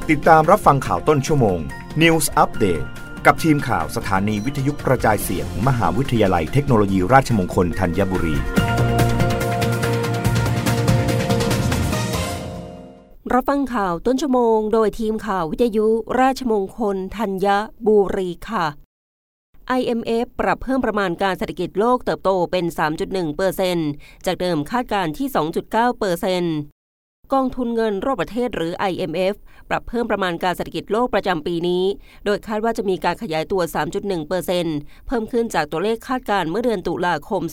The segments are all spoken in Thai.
ติดตามรับฟังข่าวต้นชั่วโมง News Update กับทีมข่าวสถานีวิทยุกระจายเสียง มหาวิทยาลัยเทคโนโลยีราชมงคลธัญบุรีรับฟังข่าวต้นชั่วโมงโดยทีมข่าววิทยุราชมงคลธัญบุรีค่ะ IMF ปรับเพิ่มประมาณการเศรษฐกิจโลกเติบโตเป็น 3.1% จากเดิมคาดการณ์ที่ 2.9%กองทุนเงินรอบประเทศหรือ IMF ปรับเพิ่มประมาณการเศรษฐกิจโลกประจำปีนี้โดยคาดว่าจะมีการขยายตัว 3.1% เพิ่มขึ้นจากตัวเลขคาดการณ์เมื่อเดือนตุลาคม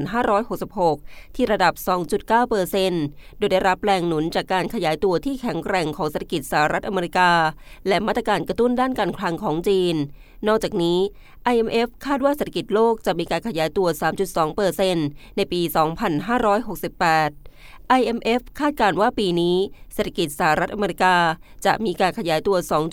2566 ที่ระดับ 2.9% โดยได้รับแรงหนุนจากการขยายตัวที่แข็งแกร่งของเศรษฐกิจสหรัฐอเมริกาและมาตรการกระตุ้นด้านการคลังของจีนนอกจากนี้ IMF คาดว่าเศรษฐกิจโลกจะมีการขยายตัว 3.2% ในปี 2568 IMF คาดการณ์ว่าปีนี้เศรษฐกิจสหรัฐอเมริกาจะมีการขยายตัว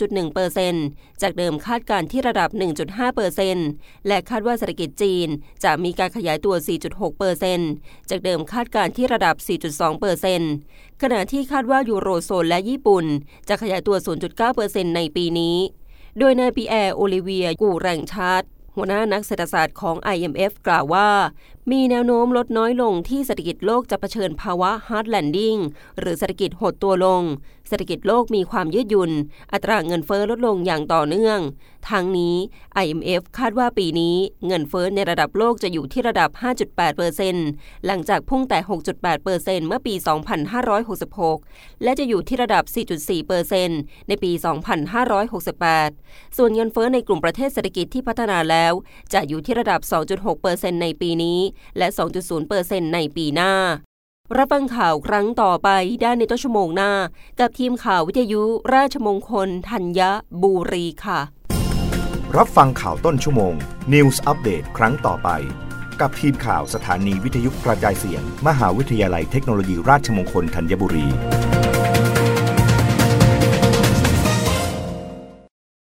2.1% จากเดิมคาดการณ์ที่ระดับ 1.5% และคาดว่าเศรษฐกิจจีนจะมีการขยายตัว 4.6% จากเดิมคาดการณ์ที่ระดับ 4.2% ขณะที่คาดว่ายูโรโซนและญี่ปุ่นจะขยายตัว 0.9% ในปีนี้โดยนายปีแอร์โอลิเวียกูแรงชาร์ตหัวหน้านักเศรษฐศาสตร์ของ IMF กล่าวว่ามีแนวโน้มลดน้อยลงที่เศรษฐกิจโลกจะเผชิญภาวะ hard landing หรือเศรษฐกิจหดตัวลงเศรษฐกิจโลกมีความยืดหยุ่นอัตราเงินเฟ้อลดลงอย่างต่อเนื่องทั้งนี้ IMF คาดว่าปีนี้เงินเฟ้อในระดับโลกจะอยู่ที่ระดับ 5.8% หลังจากพุ่งแต่ 6.8% เมื่อปี 2566 และจะอยู่ที่ระดับ 4.4% ในปี 2568 ส่วนเงินเฟ้อในกลุ่มประเทศเศรษฐกิจที่พัฒนาแล้วจะอยู่ที่ระดับ 2.6% ในปีนี้และ 2.0% ในปีหน้ารับฟังข่าวครั้งต่อไปได้ในต้นชั่วโมงหน้ากับทีมข่าววิทยุราชมงคลธัญบุรีค่ะรับฟังข่าวต้นชั่วโมง News Update ครั้งต่อไปกับทีมข่าวสถานีวิทยุกระจายเสียง มหาวิทยาลัยเทคโนโลยีราชมงคลธัญบุรี